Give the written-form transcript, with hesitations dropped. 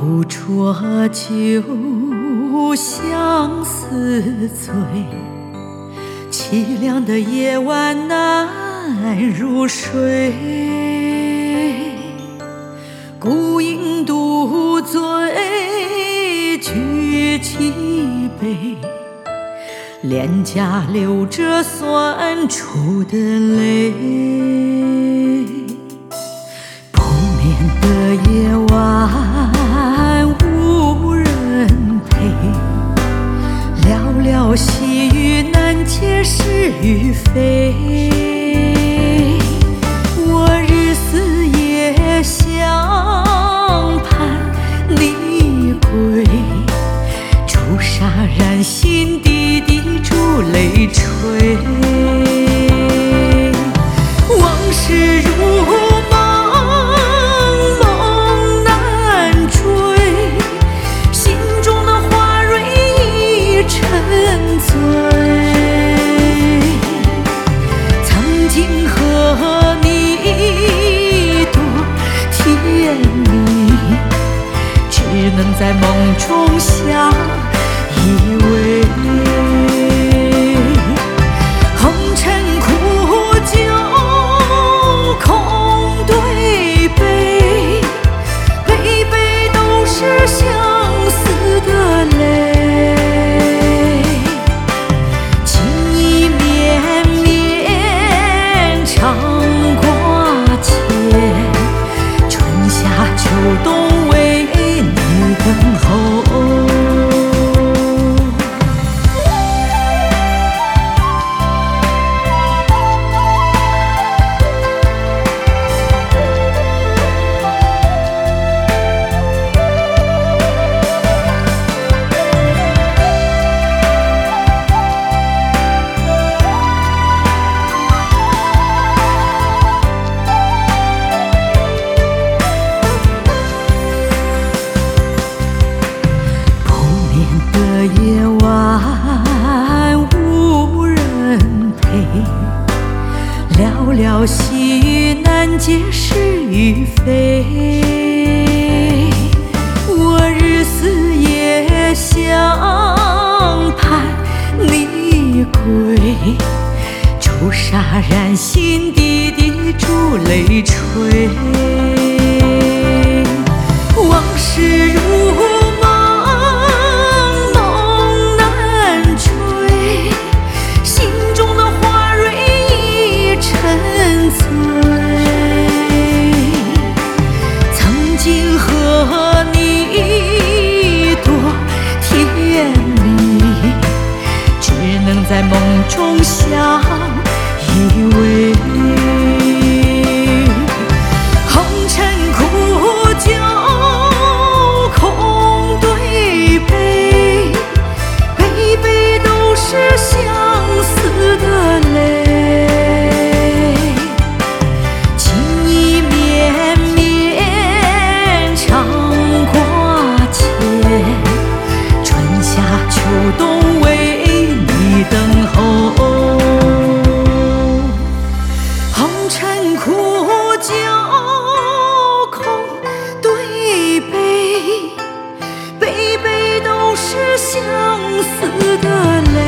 不浊酒相思醉，凄凉的夜晚难入睡。孤影独醉，举起杯，脸颊流着酸楚的泪。不眠的夜晚无人陪，寥寥细语难解是与非。我日思夜想盼你归，朱砂染心底滴珠泪垂。往事如梦，梦难追，心中的花蕊已沉醉。曾经和你多甜蜜，只能在梦中相依偎。红尘苦酒空对杯，杯杯都是相思的泪。情意绵绵常挂牵，春夏秋冬为你等候。夜晚无人陪，寥寥细语难解是与非。我日思夜想盼你归，朱砂染心底滴珠泪垂。往事如和你多甜蜜，只能在梦中相依偎。红尘苦酒空对杯，杯杯都是相思的泪。情意绵绵常挂牵，春夏秋冬为你等候。红尘苦酒空对杯，杯杯都是相思的泪。